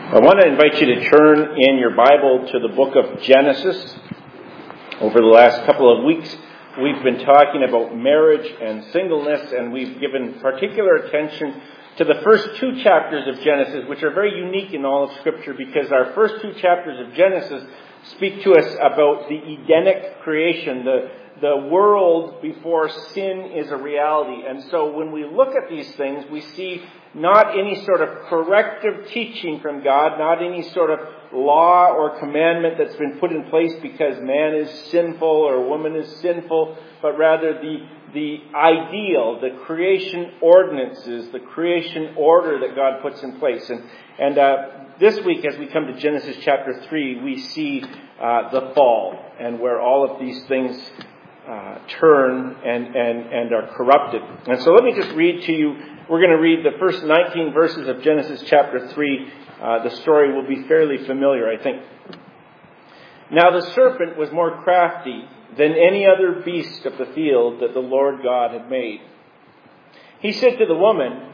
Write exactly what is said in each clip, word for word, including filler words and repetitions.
I want to invite you to turn in your Bible to the book of Genesis. Over the last couple of weeks, we've been talking about marriage and singleness, and we've given particular attention to the first two chapters of Genesis, which are very unique in all of Scripture because our first two chapters of Genesis speak to us about the Edenic creation, the, the world before sin is a reality. And so when we look at these things, we see not any sort of corrective teaching from God, not any sort of law or commandment that's been put in place because man is sinful or woman is sinful, but rather the the ideal, the creation ordinances, the creation order that God puts in place. And and uh, this week, as we come to Genesis chapter three, we see uh, the fall and where all of these things uh, turn and, and, and are corrupted. And so let me just read to you. We're going to read the first nineteen verses of Genesis chapter three. Uh, the story will be fairly familiar, I think. Now the serpent was more crafty than any other beast of the field that the Lord God had made. He said to the woman,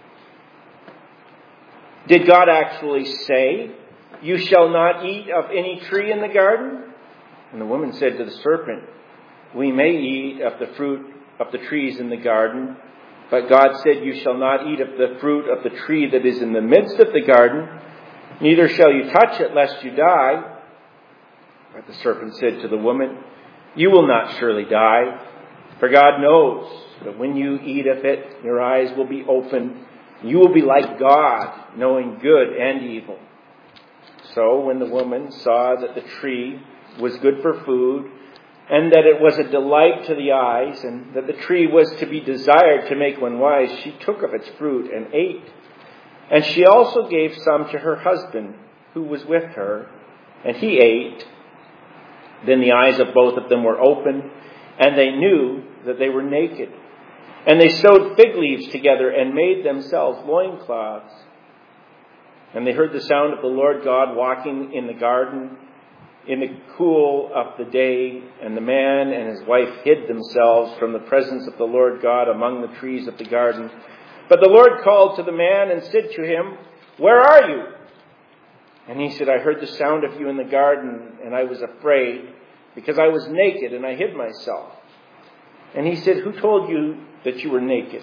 "Did God actually say, 'You shall not eat of any tree in the garden?'" And the woman said to the serpent, "We may eat of the fruit of the trees in the garden, but God said, 'You shall not eat of the fruit of the tree that is in the midst of the garden, neither shall you touch it lest you die.' But the serpent said to the woman, 'You will not surely die, for God knows that when you eat of it, your eyes will be opened. You will be like God, knowing good and evil.' So when the woman saw that the tree was good for food, and that it was a delight to the eyes, and that the tree was to be desired to make one wise, she took of its fruit and ate. And she also gave some to her husband, who was with her, and he ate. Then the eyes of both of them were opened, and they knew that they were naked. And they sewed fig leaves together and made themselves loincloths. And they heard the sound of the Lord God walking in the garden in the cool of the day, and the man and his wife hid themselves from the presence of the Lord God among the trees of the garden. But the Lord called to the man and said to him, 'Where are you?' And he said, 'I heard the sound of you in the garden, and I was afraid, because I was naked, and I hid myself.' And he said, 'Who told you that you were naked?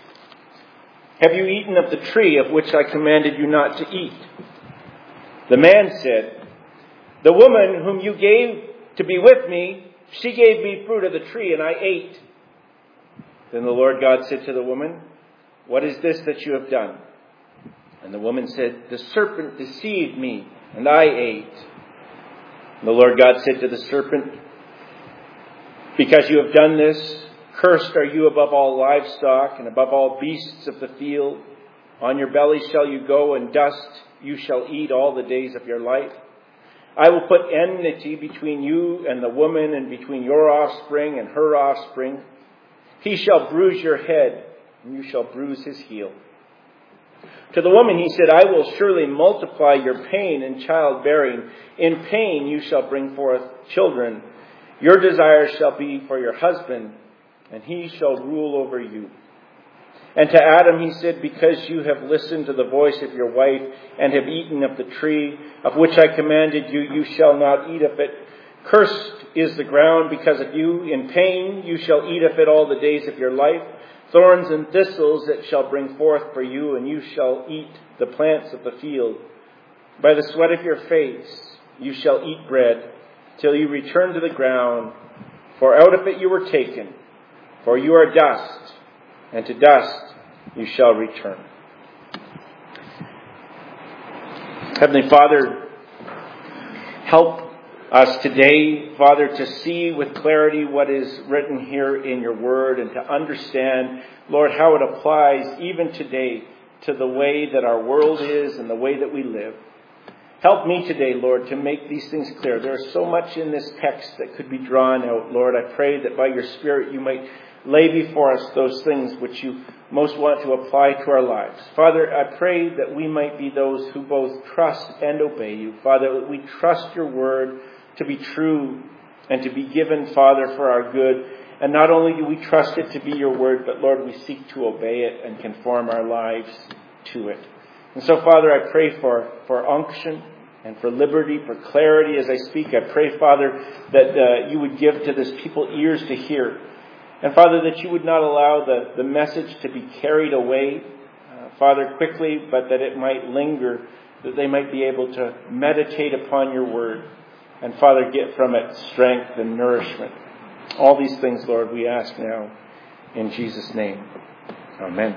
Have you eaten of the tree of which I commanded you not to eat?' The man said, 'The woman whom you gave to be with me, she gave me fruit of the tree, and I ate.' Then the Lord God said to the woman, 'What is this that you have done?' And the woman said, 'The serpent deceived me, and I ate.' And the Lord God said to the serpent, 'Because you have done this, cursed are you above all livestock and above all beasts of the field. On your belly shall you go, and dust you shall eat all the days of your life. I will put enmity between you and the woman, and between your offspring and her offspring. He shall bruise your head, and you shall bruise his heel.' To the woman he said, 'I will surely multiply your pain in childbearing. In pain you shall bring forth children. Your desire shall be for your husband, and he shall rule over you.' And to Adam he said, 'Because you have listened to the voice of your wife, and have eaten of the tree of which I commanded you, you shall not eat of it. Cursed is the ground because of you. In pain you shall eat of it all the days of your life. Thorns and thistles it shall bring forth for you, and you shall eat the plants of the field. By the sweat of your face you shall eat bread, till you return to the ground, for out of it you were taken. For you are dust, and to dust you shall return.'" Heavenly Father, help us today, Father, to see with clarity what is written here in your word, and to understand, Lord, how it applies even today to the way that our world is and the way that we live. Help me today, Lord, to make these things clear. There is so much in this text that could be drawn out, Lord. I pray that by your Spirit you might lay before us those things which you most want to apply to our lives. Father, I pray that we might be those who both trust and obey you. Father, that we trust your word to be true and to be given, Father, for our good. And not only do we trust it to be your word, but Lord, we seek to obey it and conform our lives to it. And so, Father, I pray for, for unction and for liberty, for clarity as I speak. I pray, Father, that uh, you would give to this people ears to hear. And, Father, that you would not allow the, the message to be carried away, uh, Father, quickly, but that it might linger, that they might be able to meditate upon your word. And, Father, get from it strength and nourishment. All these things, Lord, we ask now in Jesus' name. Amen.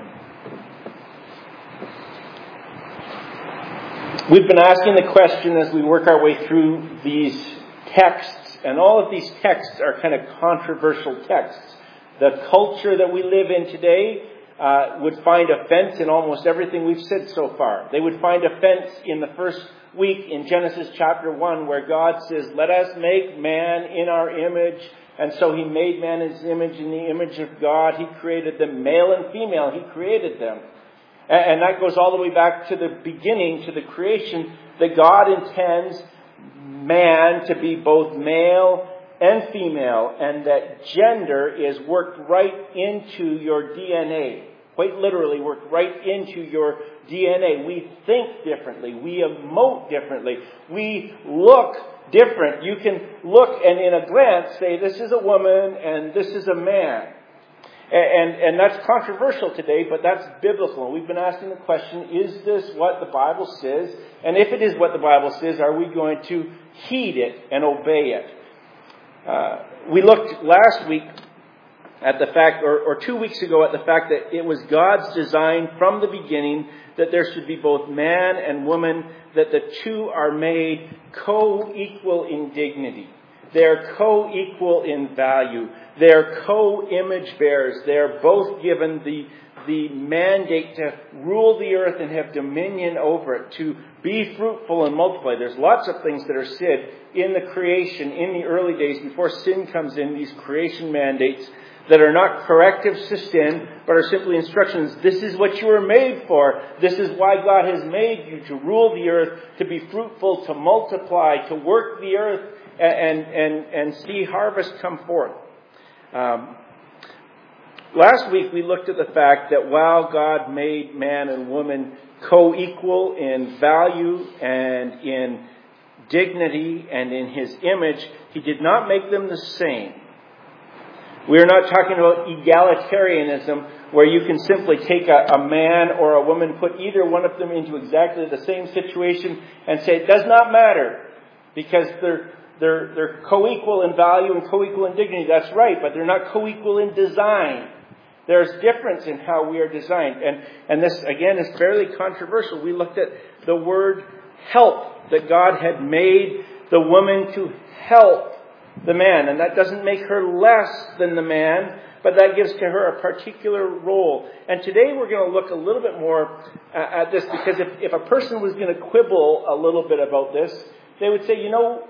We've been asking the question as we work our way through these texts, and all of these texts are kind of controversial texts. The culture that we live in today uh, would find offense in almost everything we've said so far. They would find offense in the first week in Genesis chapter one, where God says, let us make man in our image. And so he made man in his image, in the image of God. He created them, male and female. He created them. And that goes all the way back to the beginning, to the creation, that God intends man to be both male and female, and that gender is worked right into your D N A. Quite literally worked right into your D N A. We think differently. We emote differently. We look different. You can look and in a glance say, this is a woman and this is a man. And, and that's controversial today, but that's biblical. We've been asking the question, is this what the Bible says? And if it is what the Bible says, are we going to heed it and obey it? Uh, we looked last week at the fact, or, or two weeks ago, at the fact that it was God's design from the beginning that there should be both man and woman, that the two are made co-equal in dignity. They're co-equal in value. They're co-image bearers. They're both given the, the mandate to rule the earth and have dominion over it, to be fruitful and multiply. There's lots of things that are said in the creation, in the early days, before sin comes in, these creation mandates that are not correctives to sin, but are simply instructions. This is what you were made for. This is why God has made you, to rule the earth, to be fruitful, to multiply, to work the earth, and and and see harvest come forth. Um, last week we looked at the fact that while God made man and woman co-equal in value and in dignity and in his image, he did not make them the same. We are not talking about egalitarianism, where you can simply take a, a man or a woman, put either one of them into exactly the same situation and say it does not matter because they're They're, they're co-equal in value and co-equal in dignity. That's right, but they're not co-equal in design. There's difference in how we are designed. And, and this, again, is fairly controversial. We looked at the word help, that God had made the woman to help the man. And that doesn't make her less than the man, but that gives to her a particular role. And today we're going to look a little bit more at this, because if, if a person was going to quibble a little bit about this, they would say, you know,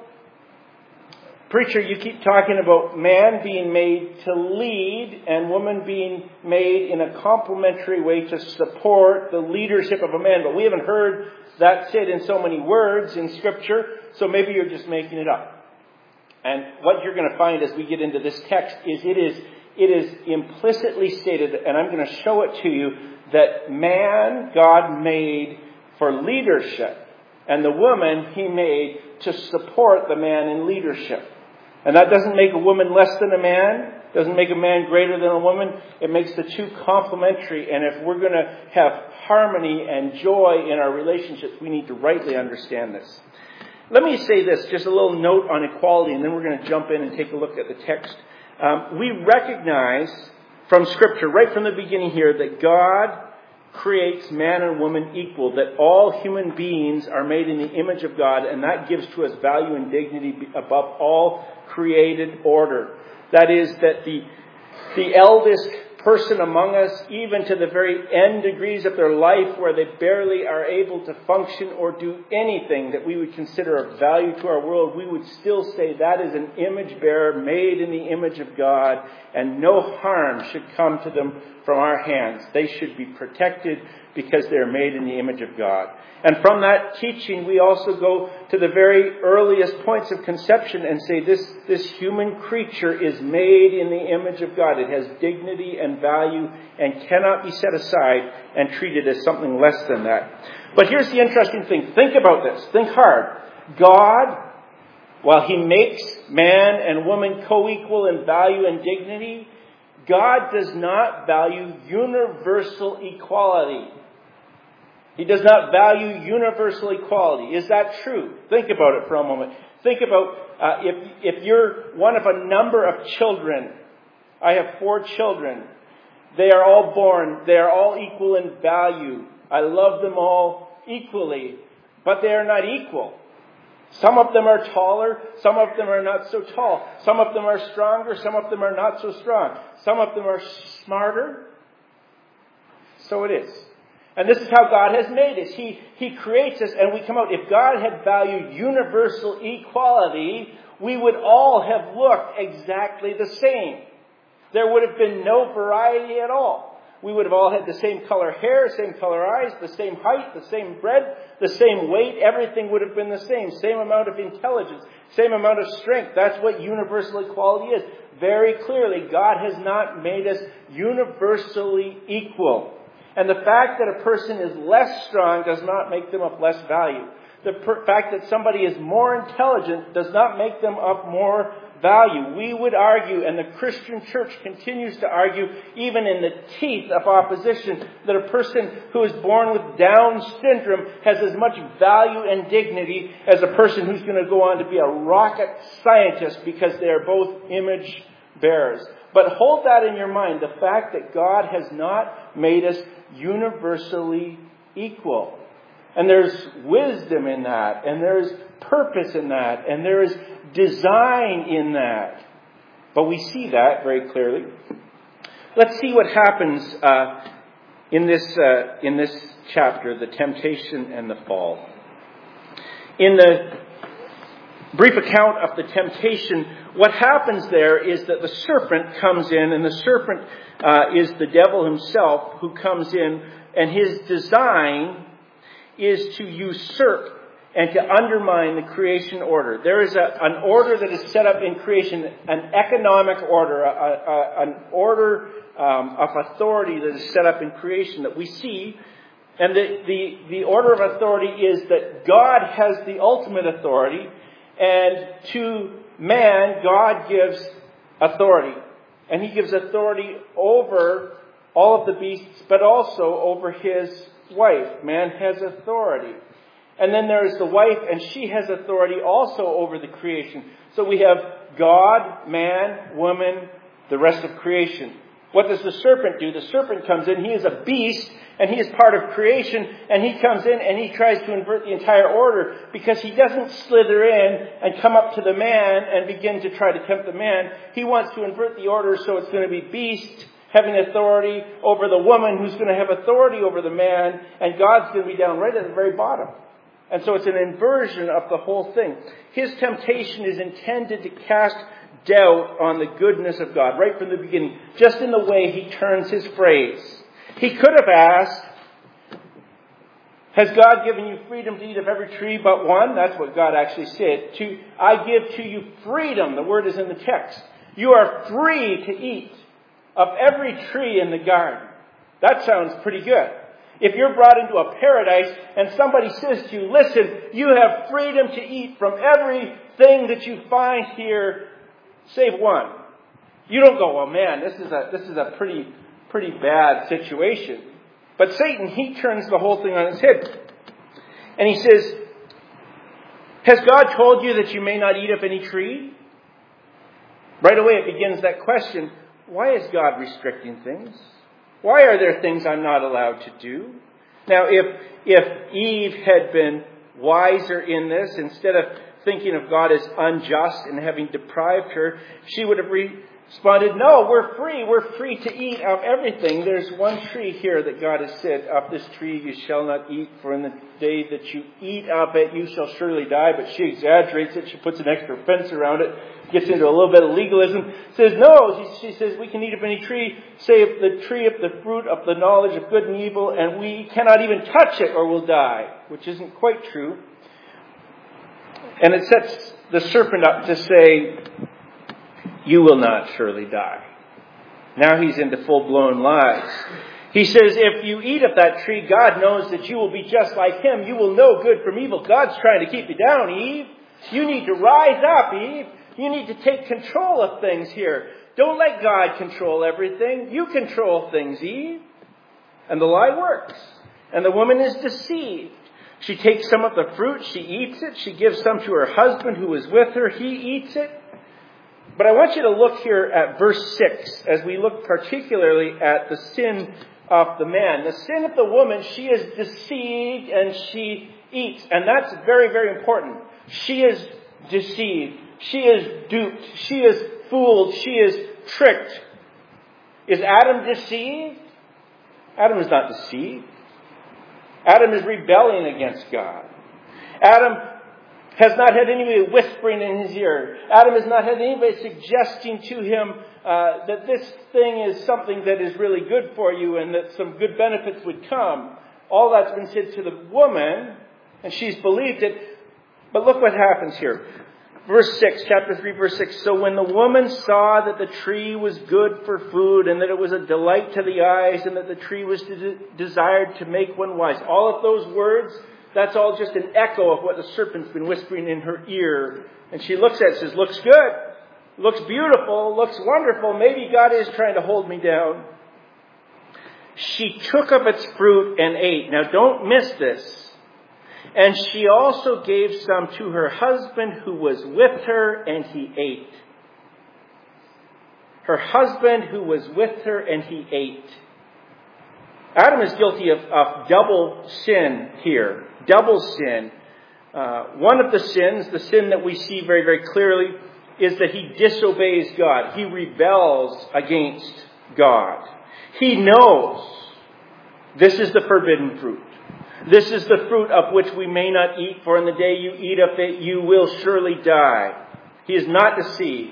preacher, you keep talking about man being made to lead and woman being made in a complementary way to support the leadership of a man. But we haven't heard that said in so many words in Scripture, so maybe you're just making it up. And what you're going to find as we get into this text is it is it is implicitly stated, and I'm going to show it to you, that man God made for leadership, and the woman he made to support the man in leadership. And that doesn't make a woman less than a man, doesn't make a man greater than a woman. It makes the two complementary. And if we're going to have harmony and joy in our relationships, we need to rightly understand this. Let me say this, just a little note on equality, and then we're going to jump in and take a look at the text. Um, we recognize from Scripture, right from the beginning here, that God creates man and woman equal, that all human beings are made in the image of God, and that gives to us value and dignity above all created order. That is, that the the eldest person among us, even to the very end degrees of their life, where they barely are able to function or do anything that we would consider of value to our world, we would still say that is an image bearer made in the image of God, and no harm should come to them from our hands. They should be protected because they're made in the image of God. And from that teaching, we also go to the very earliest points of conception and say this, this human creature is made in the image of God. It has dignity and value and cannot be set aside and treated as something less than that. But here's the interesting thing. Think about this. Think hard. God, while He makes man and woman co-equal in value and dignity, God does not value universal equality. He does not value universal equality. Is that true? Think about it for a moment. Think about uh, if if you're one of a number of children. I have four children. They are all born. They are all equal in value. I love them all equally, but they are not equal. Some of them are taller. Some of them are not so tall. Some of them are stronger. Some of them are not so strong. Some of them are smarter. So it is. And this is how God has made us. He, he creates us and we come out. If God had valued universal equality, we would all have looked exactly the same. There would have been no variety at all. We would have all had the same color hair, same color eyes, the same height, the same breadth, the same weight. Everything would have been the same. Same amount of intelligence, same amount of strength. That's what universal equality is. Very clearly, God has not made us universally equal. And the fact that a person is less strong does not make them of less value. The per- fact that somebody is more intelligent does not make them of more value. We would argue, and the Christian church continues to argue, even in the teeth of opposition, that a person who is born with Down syndrome has as much value and dignity as a person who's going to go on to be a rocket scientist because they are both image bearers. But hold that in your mind, the fact that God has not made us universally equal. And there's wisdom in that, and there's purpose in that, and there is design in that. But we see that very clearly. Let's see what happens uh, in this uh, in this chapter, the temptation and the fall. In the brief account of the temptation, what happens there is that the serpent comes in, and the serpent uh, is the devil himself who comes in, and his design is to usurp and to undermine the creation order. There is a, an order that is set up in creation, an economic order, a, a, an order um, of authority that is set up in creation that we see. And the, the, the order of authority is that God has the ultimate authority, and to man, God gives authority. And He gives authority over all of the beasts, but also over his wife. Man has authority. And then there is the wife, and she has authority also over the creation. So we have God, man, woman, the rest of creation. What does the serpent do? The serpent comes in. He is a beast, and he is part of creation. And he comes in, and he tries to invert the entire order, because he doesn't slither in and come up to the man and begin to try to tempt the man. He wants to invert the order, so it's going to be beast having authority over the woman, who's going to have authority over the man, and God's going to be down right at the very bottom. And so it's an inversion of the whole thing. His temptation is intended to cast doubt on the goodness of God right from the beginning, just in the way he turns his phrase. He could have asked, has God given you freedom to eat of every tree but one? That's what God actually said. To, I give to you freedom. The word is in the text. You are free to eat of every tree in the garden. That sounds pretty good. If you're brought into a paradise and somebody says to you, listen, you have freedom to eat from everything that you find here, save one. You don't go, well, man, this is a this is a pretty pretty bad situation. But Satan, he turns the whole thing on its head. And he says, has God told you that you may not eat of any tree? Right away it begins that question, why is God restricting things? Why are there things I'm not allowed to do? Now, if if Eve had been wiser in this, instead of thinking of God as unjust and having deprived her, she would have responded, no, we're free. We're free to eat of everything. There's one tree here that God has said, of this tree you shall not eat, for in the day that you eat of it, you shall surely die. But she exaggerates it. She puts an extra fence around it, gets into a little bit of legalism, says, no, she says, we can eat of any tree, save the tree of the fruit of the knowledge of good and evil, and we cannot even touch it or we'll die, which isn't quite true. And it sets the serpent up to say, you will not surely die. Now he's into full-blown lies. He says, if you eat of that tree, God knows that you will be just like Him. You will know good from evil. God's trying to keep you down, Eve. You need to rise up, Eve. You need to take control of things here. Don't let God control everything. You control things, Eve. And the lie works. And the woman is deceived. She takes some of the fruit. She eats it. She gives some to her husband who is with her. He eats it. But I want you to look here at verse six as we look particularly at the sin of the man. The sin of the woman, she is deceived and she eats. And that's very, very important. She is deceived. She is duped. She is fooled. She is tricked. Is Adam deceived? Adam is not deceived. Adam is rebelling against God. Adam has not had anybody whispering in his ear. Adam has not had anybody suggesting to him uh, that this thing is something that is really good for you and that some good benefits would come. All that's been said to the woman, and she's believed it. But look what happens here. Verse six, chapter three, verse six. So when the woman saw that the tree was good for food and that it was a delight to the eyes and that the tree was de- desired to make one wise. All of those words, that's all just an echo of what the serpent's been whispering in her ear. And she looks at it and says, looks good, looks beautiful, looks wonderful. Maybe God is trying to hold me down. She took of its fruit and ate. Now don't miss this. And she also gave some to her husband who was with her, and he ate. Her husband who was with her, and he ate. Adam is guilty of, of double sin here. Double sin. Uh, one of the sins, the sin that we see very, very clearly, is that he disobeys God. He rebels against God. He knows this is the forbidden fruit. This is the fruit of which we may not eat, for in the day you eat of it, you will surely die. He is not deceived.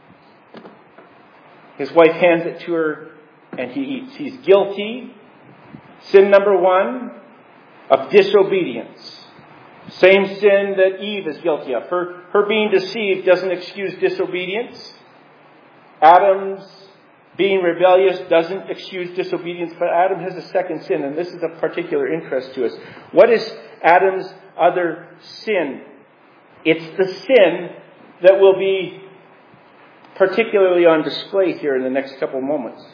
His wife hands it to her, and he eats. He's guilty. Sin number one, of disobedience. Same sin that Eve is guilty of. Her, her being deceived doesn't excuse disobedience. Adam's being rebellious doesn't excuse disobedience, but Adam has a second sin, and this is of particular interest to us. What is Adam's other sin? It's the sin that will be particularly on display here in the next couple moments.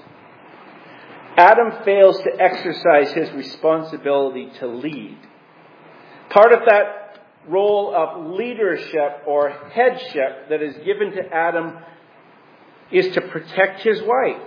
Adam fails to exercise his responsibility to lead. Part of that role of leadership or headship that is given to Adam is to protect his wife.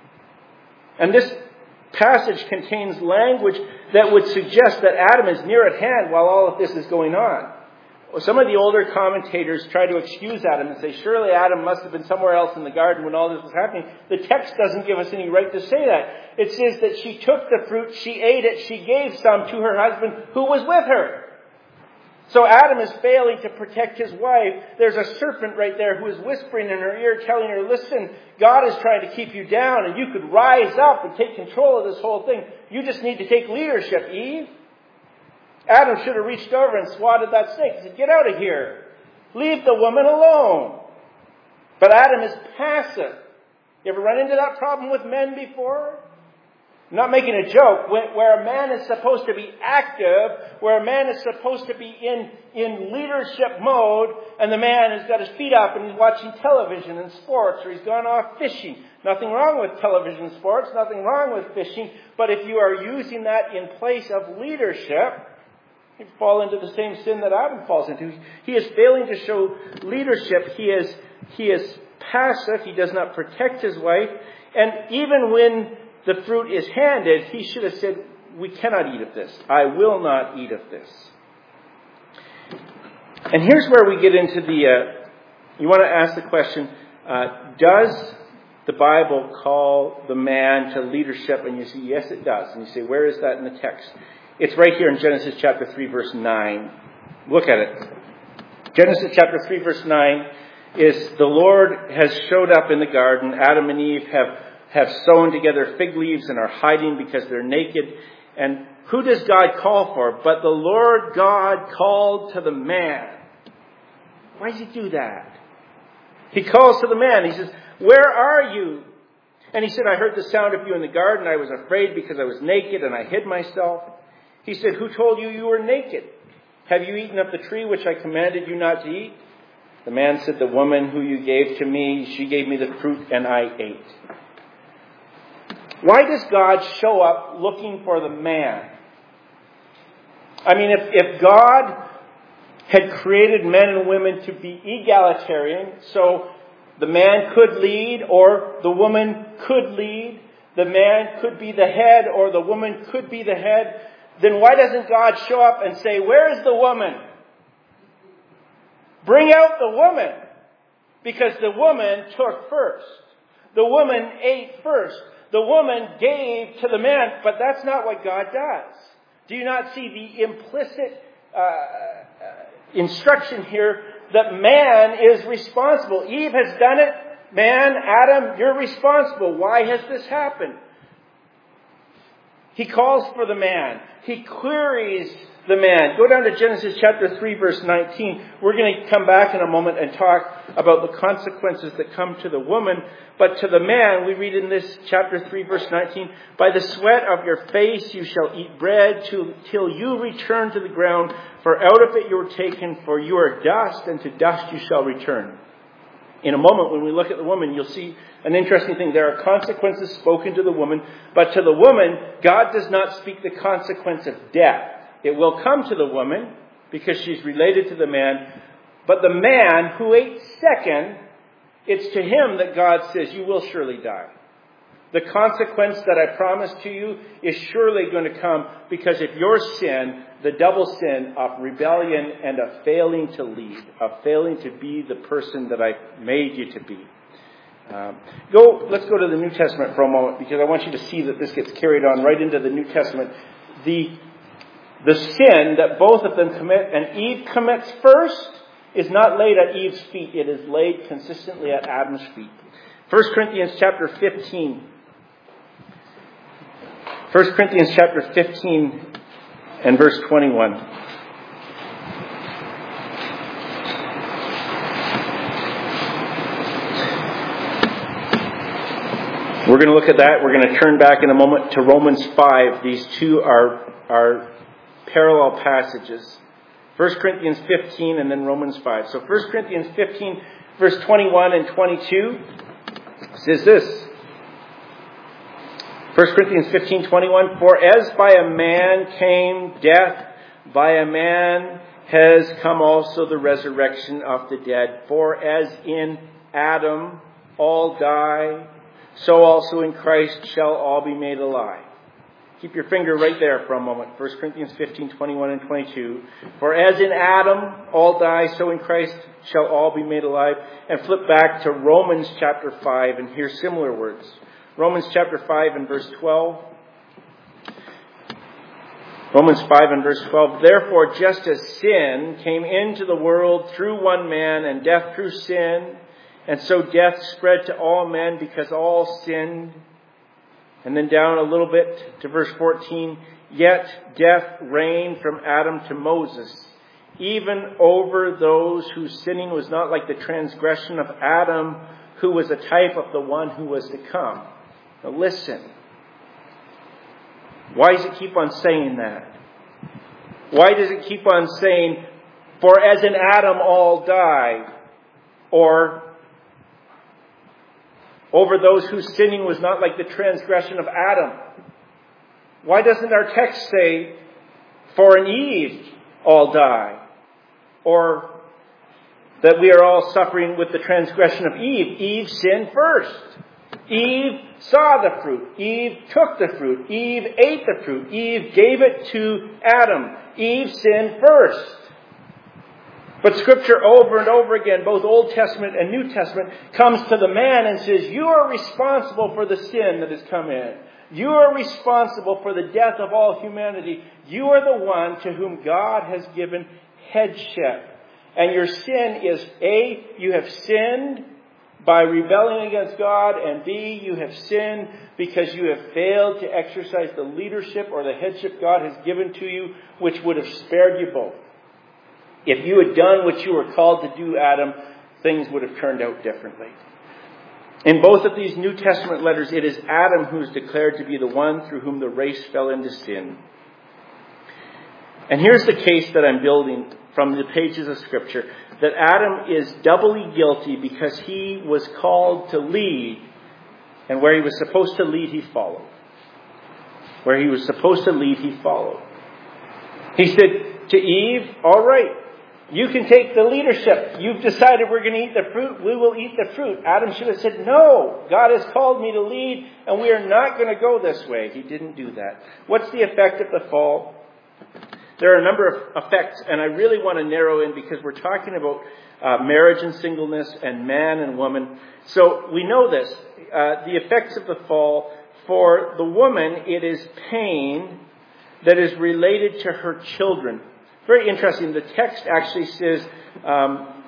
And this passage contains language that would suggest that Adam is near at hand while all of this is going on. Some of the older commentators try to excuse Adam and say, surely Adam must have been somewhere else in the garden when all this was happening. The text doesn't give us any right to say that. It says that she took the fruit, she ate it, she gave some to her husband who was with her. So Adam is failing to protect his wife. There's a serpent right there who is whispering in her ear, telling her, listen, God is trying to keep you down and you could rise up and take control of this whole thing. You just need to take leadership, Eve. Adam should have reached over and swatted that snake. He said, get out of here. Leave the woman alone. But Adam is passive. You ever run into that problem with men before? I'm not making a joke. Where a man is supposed to be active, where a man is supposed to be in, in leadership mode, and the man has got his feet up and he's watching television and sports, or he's gone off fishing. Nothing wrong with television and sports, nothing wrong with fishing, but if you are using that in place of leadership, you fall into the same sin that Adam falls into. He is failing to show leadership. He is, he is passive. He does not protect his wife. And even when the fruit is handed, he should have said, we cannot eat of this. I will not eat of this. And here's where we get into the, uh, you want to ask the question, uh, does the Bible call the man to leadership? And you say, yes, it does. And you say, where is that in the text? It's right here in Genesis chapter three, verse nine. Look at it. Genesis chapter three, verse nine is the Lord has showed up in the garden. Adam and Eve have, have sewn together fig leaves and are hiding because they're naked. And who does God call for? But the Lord God called to the man. Why does he do that? He calls to the man. He says, where are you? And he said, I heard the sound of you in the garden. I was afraid because I was naked and I hid myself. He said, who told you you were naked? Have you eaten of the tree which I commanded you not to eat? The man said, the woman who you gave to me, she gave me the fruit and I ate. Why does God show up looking for the man? I mean, if, if God had created men and women to be egalitarian, so the man could lead or the woman could lead, the man could be the head or the woman could be the head, then why doesn't God show up and say, where's the woman? Bring out the woman. Because the woman took first. The woman ate first. The woman gave to the man. But that's not what God does. Do you not see the implicit uh, uh, instruction here that man is responsible? Eve has done it. Man, Adam, you're responsible. Why has this happened? He calls for the man. He queries the man. Go down to Genesis chapter three, verse nineteen. We're going to come back in a moment and talk about the consequences that come to the woman. But to the man, we read in this chapter three, verse nineteen, by the sweat of your face you shall eat bread till, till you return to the ground, for out of it you were taken, for you are dust, and to dust you shall return. In a moment, when we look at the woman, you'll see an interesting thing. There are consequences spoken to the woman, but to the woman, God does not speak the consequence of death. It will come to the woman because she's related to the man. But the man who ate second, it's to him that God says, you will surely die. The consequence that I promised to you is surely going to come because of your sin, the double sin of rebellion and of failing to lead, of failing to be the person that I made you to be. Um, go. Let's go to the New Testament for a moment because I want you to see that this gets carried on right into the New Testament. The The sin that both of them commit, and Eve commits first, is not laid at Eve's feet. It is laid consistently at Adam's feet. First Corinthians chapter fifteen. First Corinthians chapter fifteen and verse twenty-one. We're going to look at that. We're going to turn back in a moment to Romans five. These two are are parallel passages. First Corinthians fifteen and then Romans five. So First Corinthians fifteen, verse twenty-one and twenty-two says this. First Corinthians fifteen, twenty-one. For as by a man came death, by a man has come also the resurrection of the dead. For as in Adam all die, so also in Christ shall all be made alive. Keep your finger right there for a moment. First Corinthians fifteen, twenty-one and twenty-two. For as in Adam all die, so in Christ shall all be made alive. And flip back to Romans chapter five and hear similar words. Romans chapter five and verse twelve. Romans five and verse twelve. Therefore, just as sin came into the world through one man, and death through sin, and so death spread to all men because all sinned. And then down a little bit to verse fourteen. Yet death reigned from Adam to Moses, even over those whose sinning was not like the transgression of Adam, who was a type of the one who was to come. Now listen. Why does it keep on saying that? Why does it keep on saying, for as in Adam all die, or over those whose sinning was not like the transgression of Adam? Why doesn't our text say, for in Eve all die? Or that we are all suffering with the transgression of Eve. Eve sinned first. Eve saw the fruit. Eve took the fruit. Eve ate the fruit. Eve gave it to Adam. Eve sinned first. But Scripture over and over again, both Old Testament and New Testament, comes to the man and says, you are responsible for the sin that has come in. You are responsible for the death of all humanity. You are the one to whom God has given headship. And your sin is A, you have sinned by rebelling against God, and B, you have sinned because you have failed to exercise the leadership or the headship God has given to you, which would have spared you both. If you had done what you were called to do, Adam, things would have turned out differently. In both of these New Testament letters, it is Adam who is declared to be the one through whom the race fell into sin. And here's the case that I'm building from the pages of Scripture, that Adam is doubly guilty because he was called to lead, and where he was supposed to lead, he followed. Where he was supposed to lead, he followed. He said to Eve, all right, you can take the leadership. You've decided we're going to eat the fruit. We will eat the fruit. Adam should have said, no, God has called me to lead, and we are not going to go this way. He didn't do that. What's the effect of the fall? There are a number of effects, and I really want to narrow in because we're talking about uh, marriage and singleness and man and woman. So we know this. Uh, the effects of the fall, for the woman, it is pain that is related to her children. Very interesting. The text actually says um,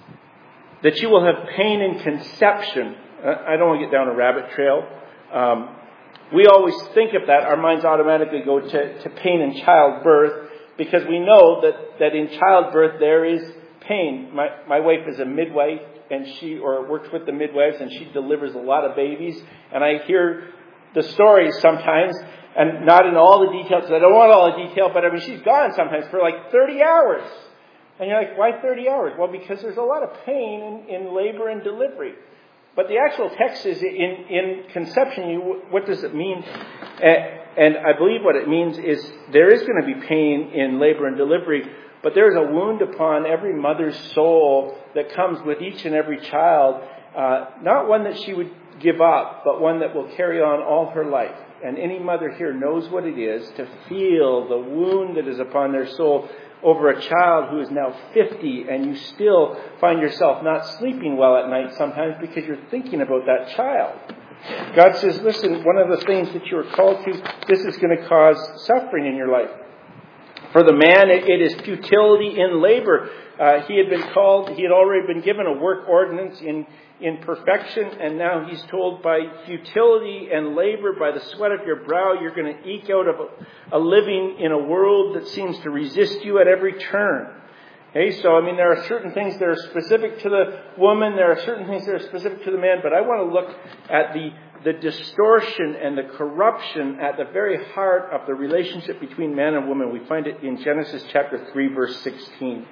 that you will have pain in conception. Uh, I don't want to get down a rabbit trail. Um, we always think of that. Our minds automatically go to, to pain in childbirth, because we know that, that in childbirth there is pain. My, my wife is a midwife, and she, or works with the midwives, and she delivers a lot of babies. And I hear the stories sometimes, and not in all the details, I don't want all the detail, but I mean, she's gone sometimes for like thirty hours. And you're like, why thirty hours? Well, because there's a lot of pain in, in labor and delivery. But the actual text is in, in conception, you, what does it mean? Uh, And I believe what it means is there is going to be pain in labor and delivery, but there is a wound upon every mother's soul that comes with each and every child. Uh, not one that she would give up, but one that will carry on all her life. And any mother here knows what it is to feel the wound that is upon their soul over a child who is now fifty, and you still find yourself not sleeping well at night sometimes because you're thinking about that child. God says, listen, one of the things that you are called to, this is going to cause suffering in your life. For the man, it, it is futility in labor. Uh, he had been called, he had already been given a work ordinance in, in perfection, and now he's told by futility and labor, by the sweat of your brow, you're going to eke out of a, a living in a world that seems to resist you at every turn. Okay, so, I mean, there are certain things that are specific to the woman. There are certain things that are specific to the man. But I want to look at the, the distortion and the corruption at the very heart of the relationship between man and woman. We find it in Genesis chapter three, verse sixteen.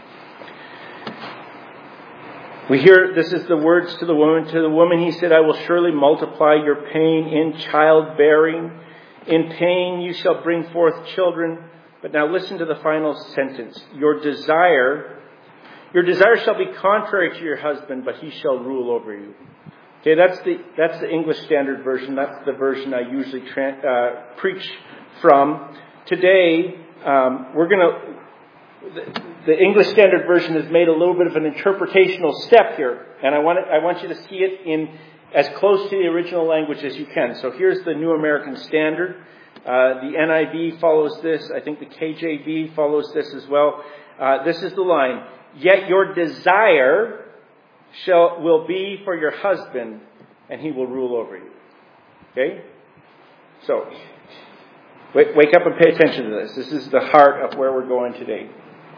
We hear, this is the words to the woman. To the woman he said, I will surely multiply your pain in childbearing. In pain you shall bring forth children. But now listen to the final sentence. Your desire, your desire shall be contrary to your husband, but he shall rule over you. Okay, that's the that's the English Standard Version. That's the version I usually tra- uh, preach from. Today, um, we're going to. The, the English Standard Version has made a little bit of an interpretational step here, and I want I want you to see it in as close to the original language as you can. So here's the New American Standard. Uh, the N I V follows this. I think the K J V follows this as well. Uh, this is the line. Yet your desire shall will be for your husband, and he will rule over you. Okay? So, wake, wake up and pay attention to this. This is the heart of where we're going today.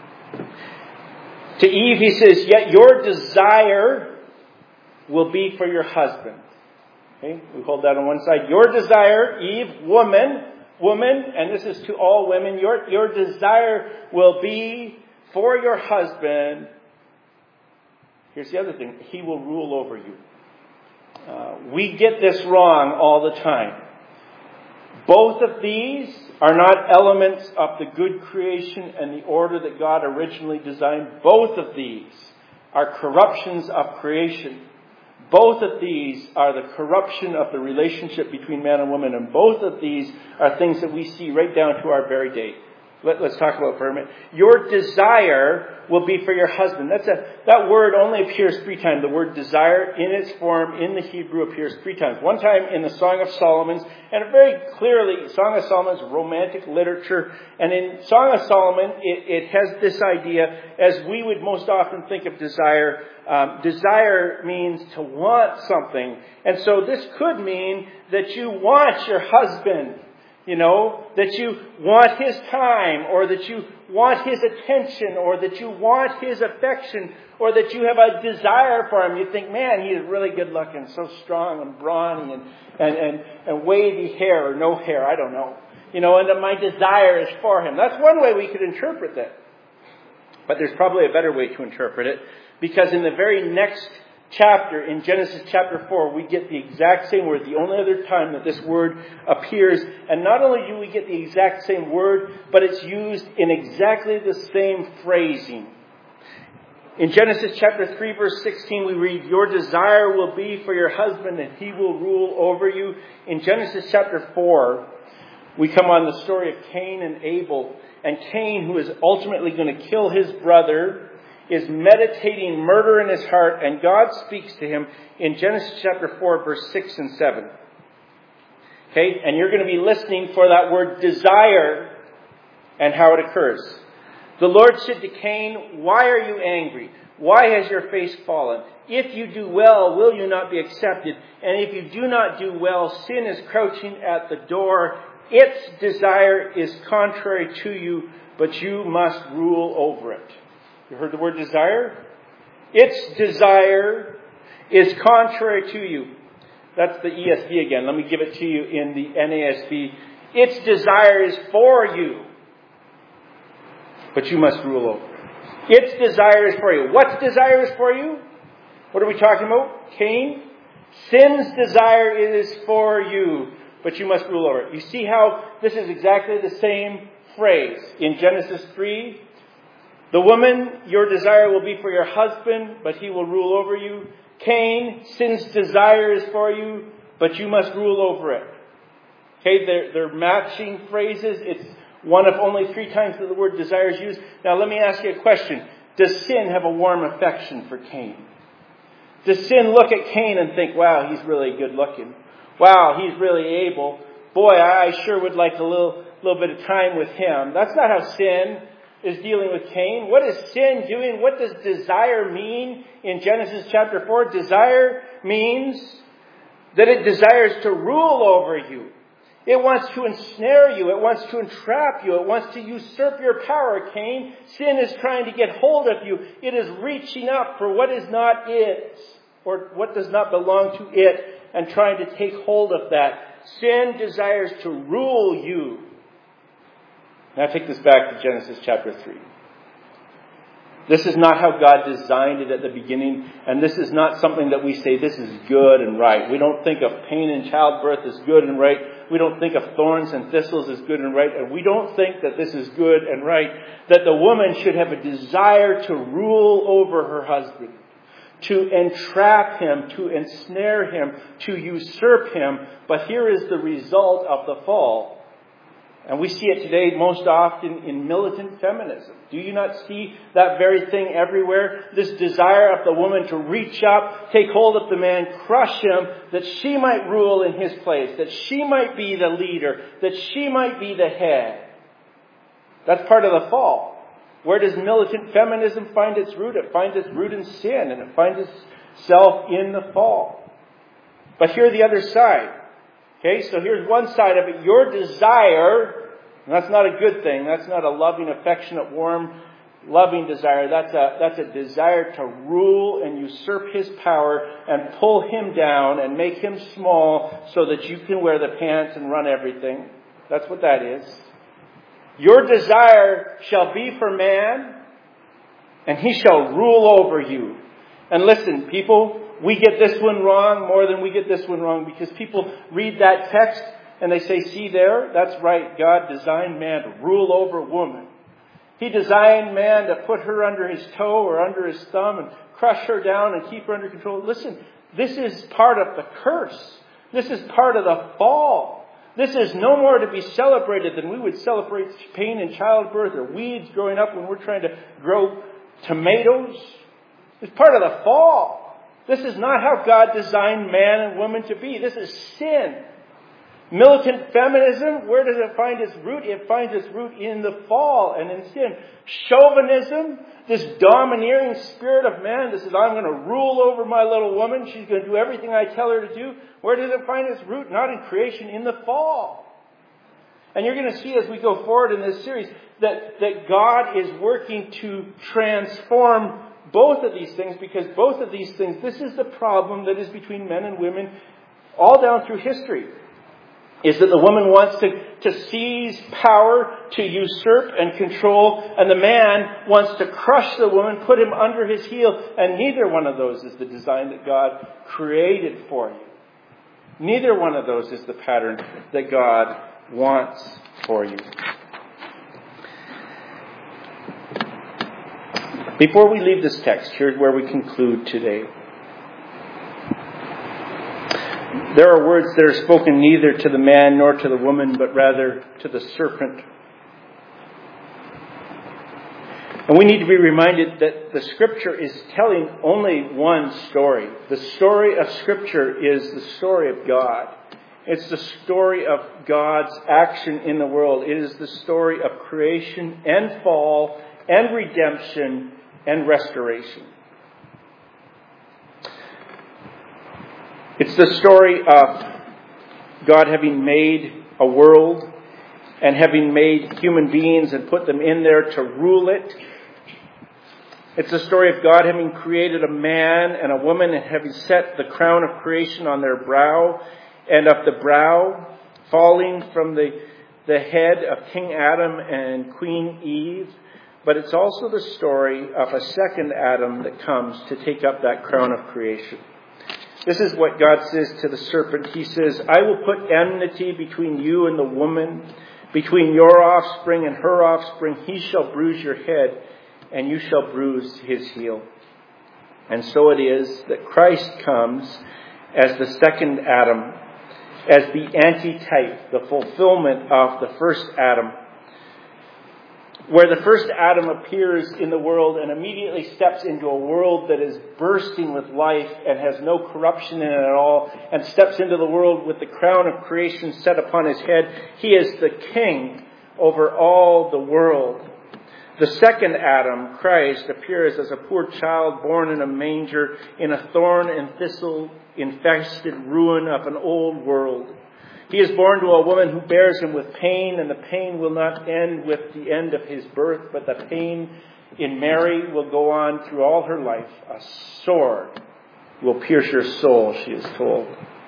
To Eve, he says, yet your desire will be for your husband. Okay? We hold that on one side. Your desire, Eve, woman, woman, and this is to all women, your, your desire will be for your husband. Here's the other thing. He will rule over you. Uh, we get this wrong all the time. Both of these are not elements of the good creation and the order that God originally designed. Both of these are corruptions of creation. Both of these are the corruption of the relationship between man and woman. And both of these are things that we see right down to our very day. Let, let's talk about it for a minute. Your desire will be for your husband. That's a, that word only appears three times. The word desire in its form in the Hebrew appears three times. One time in the Song of Solomon, and very clearly, Song of Solomon is romantic literature. And in Song of Solomon, it, it has this idea, as we would most often think of desire. Um, desire means to want something. And so this could mean that you want your husband. You know, that you want his time, or that you want his attention, or that you want his affection, or that you have a desire for him. You think, man, he is really good looking, so strong and brawny and, and, and, and wavy hair or no hair, I don't know. You know, and that my desire is for him. That's one way we could interpret that. But there's probably a better way to interpret it, because in the very next chapter, in Genesis chapter four, we get the exact same word, the only other time that this word appears. And not only do we get the exact same word, but it's used in exactly the same phrasing. In Genesis chapter three, verse sixteen, we read, "Your desire will be for your husband, and he will rule over you." In Genesis chapter four, we come on the story of Cain and Abel. And Cain, who is ultimately going to kill his brother, is meditating murder in his heart, and God speaks to him in Genesis chapter four, verse six and seven. Okay, and you're going to be listening for that word desire and how it occurs. "The Lord said to Cain, 'Why are you angry? Why has your face fallen? If you do well, will you not be accepted? And if you do not do well, sin is crouching at the door. Its desire is contrary to you, but you must rule over it.'" You heard the word desire? Its desire is contrary to you. That's the E S V again. Let me give it to you in the N A S B. Its desire is for you, but you must rule over it. Its desire is for you. What's desire is for you? What are we talking about? Cain? Sin's desire is for you, but you must rule over it. You see how this is exactly the same phrase. In Genesis three, "The woman, your desire will be for your husband, but he will rule over you." Cain, sin's desire is for you, but you must rule over it. Okay, they're, they're matching phrases. It's one of only three times that the word desire is used. Now let me ask you a question. Does sin have a warm affection for Cain? Does sin look at Cain and think, wow, he's really good looking. Wow, he's really able. Boy, I sure would like a little, little bit of time with him. That's not how sin is dealing with Cain. What is sin doing? What does desire mean in Genesis chapter four? Desire means that it desires to rule over you. It wants to ensnare you. It wants to entrap you. It wants to usurp your power, Cain. Sin is trying to get hold of you. It is reaching up for what is not its, or what does not belong to it, and trying to take hold of that. Sin desires to rule you. Now take this back to Genesis chapter three. This is not how God designed it at the beginning, and this is not something that we say, this is good and right. We don't think of pain in childbirth as good and right. We don't think of thorns and thistles as good and right. And we don't think that this is good and right, that the woman should have a desire to rule over her husband, to entrap him, to ensnare him, to usurp him. But here is the result of the fall. And we see it today most often in militant feminism. Do you not see that very thing everywhere? This desire of the woman to reach up, take hold of the man, crush him, that she might rule in his place, that she might be the leader, that she might be the head. That's part of the fall. Where does militant feminism find its root? It finds its root in sin, and it finds itself in the fall. But here's the other side. Okay, so here's one side of it. Your desire, and that's not a good thing. That's not a loving, affectionate, warm, loving desire. That's a, that's a desire to rule and usurp his power and pull him down and make him small so that you can wear the pants and run everything. That's what that is. Your desire shall be for man, and he shall rule over you. And listen, people, we get this one wrong more than we get this one wrong, because people read that text and they say, see there, that's right, God designed man to rule over woman. He designed man to put her under his toe or under his thumb and crush her down and keep her under control. Listen, this is part of the curse. This is part of the fall. This is no more to be celebrated than we would celebrate pain in childbirth or weeds growing up when we're trying to grow tomatoes. It's part of the fall. This is not how God designed man and woman to be. This is sin. Militant feminism, where does it find its root? It finds its root in the fall and in sin. Chauvinism, this domineering spirit of man that says, I'm going to rule over my little woman. She's going to do everything I tell her to do. Where does it find its root? Not in creation, in the fall. And you're going to see as we go forward in this series that, that God is working to transform both of these things, because both of these things, this is the problem that is between men and women all down through history. Is that the woman wants to, to seize power, to usurp and control, and the man wants to crush the woman, put him under his heel, and neither one of those is the design that God created for you. Neither one of those is the pattern that God wants for you. Before we leave this text, here's where we conclude today. There are words that are spoken neither to the man nor to the woman, but rather to the serpent. And we need to be reminded that the Scripture is telling only one story. The story of Scripture is the story of God. It's the story of God's action in the world. It is the story of creation and fall and redemption and restoration. It's the story of God having made a world and having made human beings and put them in there to rule it. It's the story of God having created a man and a woman and having set the crown of creation on their brow, and of the brow falling from the, the head of King Adam and Queen Eve. But it's also the story of a second Adam that comes to take up that crown of creation. This is what God says to the serpent. He says, I will put enmity between you and the woman, between your offspring and her offspring. He shall bruise your head, and you shall bruise his heel. And so it is that Christ comes as the second Adam, as the antitype, the fulfillment of the first Adam. Where the first Adam appears in the world and immediately steps into a world that is bursting with life and has no corruption in it at all, and steps into the world with the crown of creation set upon his head. He is the king over all the world. The second Adam, Christ, appears as a poor child born in a manger in a thorn and thistle infested ruin of an old world. He is born to a woman who bears him with pain, and the pain will not end with the end of his birth, but the pain in Mary will go on through all her life. A sword will pierce your soul, she is told.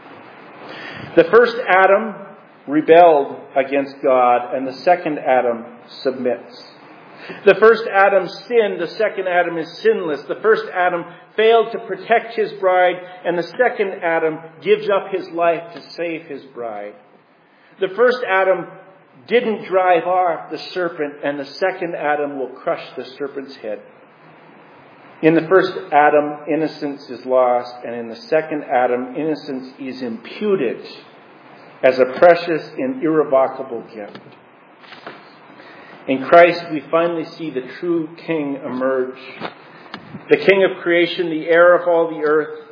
The first Adam rebelled against God, and the second Adam submits. The first Adam sinned, the second Adam is sinless. The first Adam failed to protect his bride, and the second Adam gives up his life to save his bride. The first Adam didn't drive off the serpent, and the second Adam will crush the serpent's head. In the first Adam, innocence is lost, and in the second Adam, innocence is imputed as a precious and irrevocable gift. In Christ, we finally see the true King emerge. The King of creation, the heir of all the earth.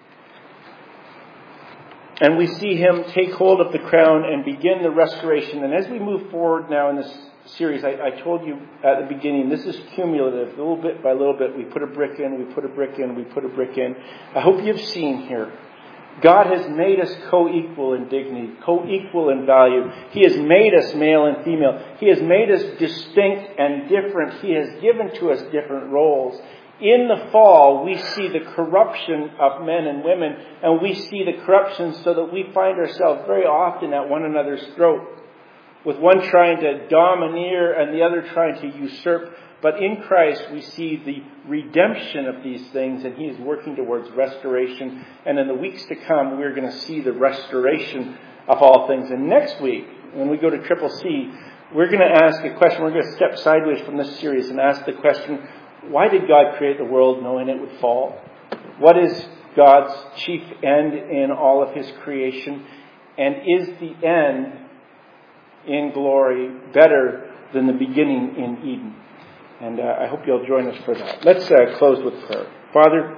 And we see him take hold of the crown and begin the restoration. And as we move forward now in this series, I, I told you at the beginning, this is cumulative. Little bit by little bit, we put a brick in, we put a brick in, we put a brick in. I hope you've seen here, God has made us co-equal in dignity, co-equal in value. He has made us male and female. He has made us distinct and different. He has given to us different roles. In the fall, we see the corruption of men and women, and we see the corruption so that we find ourselves very often at one another's throat, with one trying to domineer and the other trying to usurp. But in Christ, we see the redemption of these things, and he is working towards restoration. And in the weeks to come, we're going to see the restoration of all things. And next week, when we go to Triple C, we're going to ask a question. We're going to step sideways from this series and ask the question, why did God create the world knowing it would fall? What is God's chief end in all of his creation? And is the end in glory better than the beginning in Eden? And uh, I hope you'll join us for that. Let's uh, close with prayer. Father,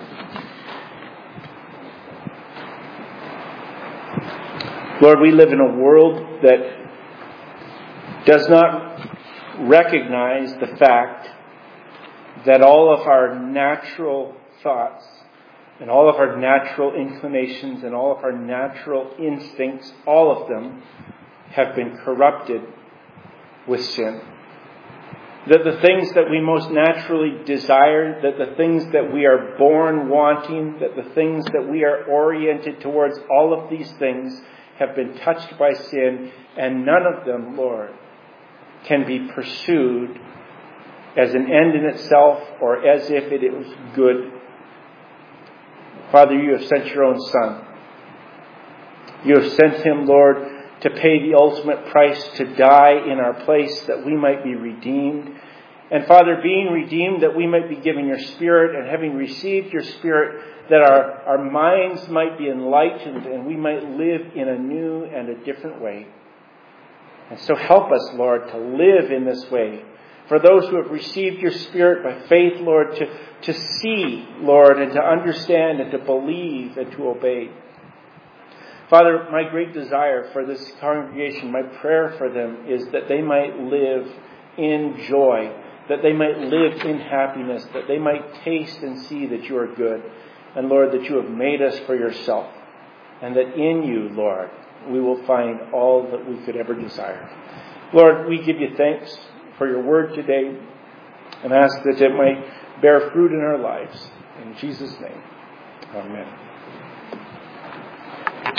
Lord, we live in a world that does not recognize the fact that all of our natural thoughts and all of our natural inclinations and all of our natural instincts, all of them have been corrupted with sin. That the things that we most naturally desire, that the things that we are born wanting, that the things that we are oriented towards, all of these things have been touched by sin, and none of them, Lord, can be pursued as an end in itself or as if it was good. Father, you have sent your own Son. You have sent him, Lord, to pay the ultimate price, to die in our place, that we might be redeemed. And Father, being redeemed, that we might be given your Spirit, and having received your Spirit, that our, our minds might be enlightened and we might live in a new and a different way. And so help us, Lord, to live in this way. For those who have received your Spirit by faith, Lord, to, to see, Lord, and to understand and to believe and to obey. Father, my great desire for this congregation, my prayer for them is that they might live in joy, that they might live in happiness, that they might taste and see that you are good. And Lord, that you have made us for yourself. And that in you, Lord, we will find all that we could ever desire. Lord, we give you thanks for your word today and ask that it might bear fruit in our lives. In Jesus' name, amen.